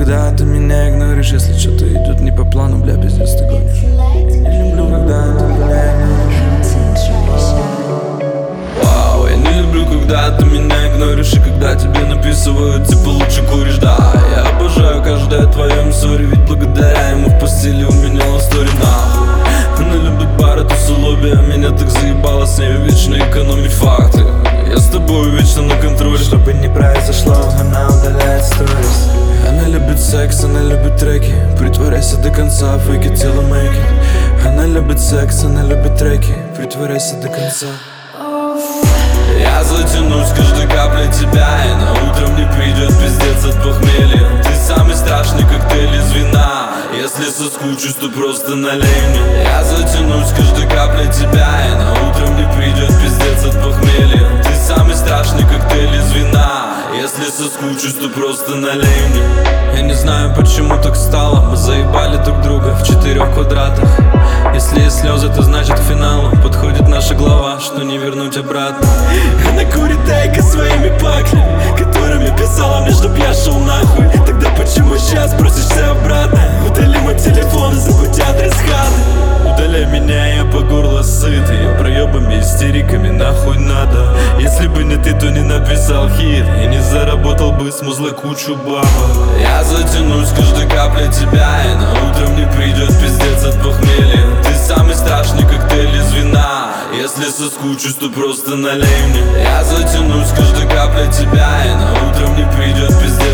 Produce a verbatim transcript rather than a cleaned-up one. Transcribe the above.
когда ты меня игноришь. Если что-то идет не по плану, бля, пиздец, ты гонишь. Я не люблю, когда ты меня игноришь. Вау, я не люблю, когда ты меня игноришь. И когда тебе написывают, типа, лучше куришь, да. Я обожаю каждое твое сори, ведь благодаря ему в постели у меня ластори, нахуй. Она любит бары, тусолоби, а меня так заебало с ней вечно экономить факты. Я с тобой вечно на контроле. Чтобы не произошло, она удаляет сторис. Она любит секс, она любит треки. Притворяйся до конца, fake it till I make it. Она любит секс, она любит треки. Притворяйся до конца. Я затянусь каждой каплей тебя, и на утро мне придет пиздец от похмелья. Ты самый страшный коктейль из вина. Если соскучусь, то просто налей мне. Я затянусь каждой каплей тебя, и на утро мне придет пиздец от похмелья. Ты самый страшный коктейль из вина. Если соскучусь, то просто налей мне. Я не знаю, почему так стало. Мы заебали друг друга в четырех квадратах. Если есть слезы, то значит к финалу подходит наша глава, что не вернуть обратно. Она курит эко своими паклями, которыми писала мне, чтоб я шел нахуй. Тогда почему сейчас просишься обратно? Удали мой телефон и забудь адрес хаты. Удаляй меня, я по горло сыт. Я проебами, истериками нахуй надо. Если бы не ты, то не написал хит и не заработал бы с музлой кучу бабок. Я затянусь каждой каплей тебя, и на утро мне придет пиздец от похмелья. Ты самый страшный коктейль из вина. Если соскучусь, то просто налей мне. Я затянусь каждой каплей тебя, и на утро мне придет пиздец